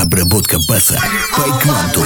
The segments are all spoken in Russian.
Обработка баса по кванту.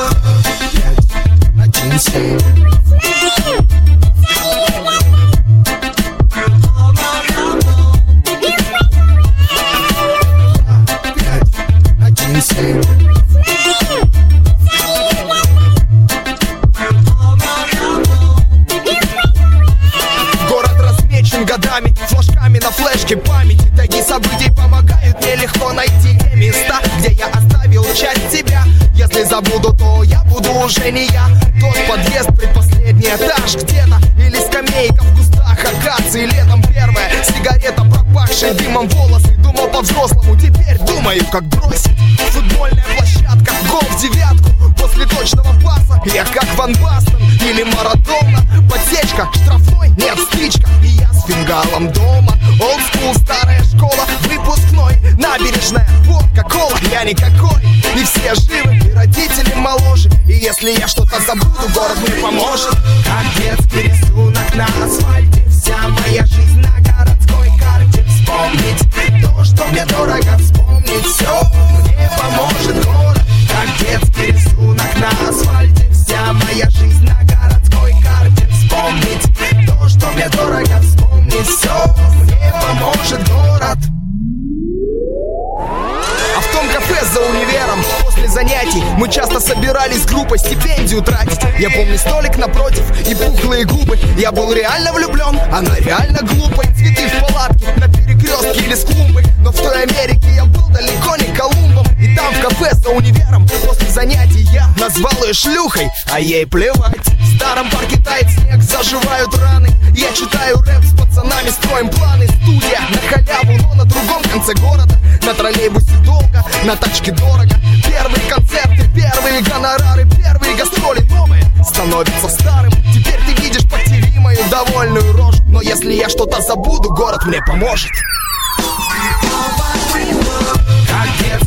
Город размечен годами, флажками на флешке памяти. Таги событий помогают мне легко найти те места, где я оставил часть себя. Если забуду, то я буду уже не я. Тот подъезд, предпоследний этаж где-то, или скамейка в кустах акации. Летом первая сигарета, пропахшая дымом волосы. Думал по-взрослому, теперь думаю, как бросить. Футбольная площадка, гол в девятку. После точного паса я как Ван Бастен или Марадона. Подсечка, штрафной, нет, стычка, и я с фингалом дома. Old school, старая школа, выпускной, набережная, водка, кола, я никакой. И все живы, и родители моложе. И если я что-то забуду, город мне поможет. Как детский рисунок на асфальте, вся моя жизнь на городской карте. Вспомнить то, что мне дорого, вспомнить все мне поможет город. Как детский рисунок на асфальте, вся моя жизнь на городской карте. Вспомнить то, что мне дорого, вспомнить все мне поможет город. А в том кафе за универом после занятий мы часто собирались группой стипендию тратить. Я помню столик напротив и пухлые губы. Я был реально влюблен, она реально глупой. Цветы в палатке, на перекрестке или с клумбой. Но в той Америке я был далеко не Колумбом. И там в кафе за универом после занятий я назвал ее шлюхой, а ей плевать. В старом парке тает снег, заживают раны. Я читаю рэп с пацанами, строим планы. Студия на халяву, но на другом конце города. На троллейбусе долго, на тачке дорого. Первые концерты, первые гонорары, первые гастроли новые становятся старым. Теперь ты видишь по ТВ мою довольную рожу. Но если я что-то забуду, город мне поможет. Как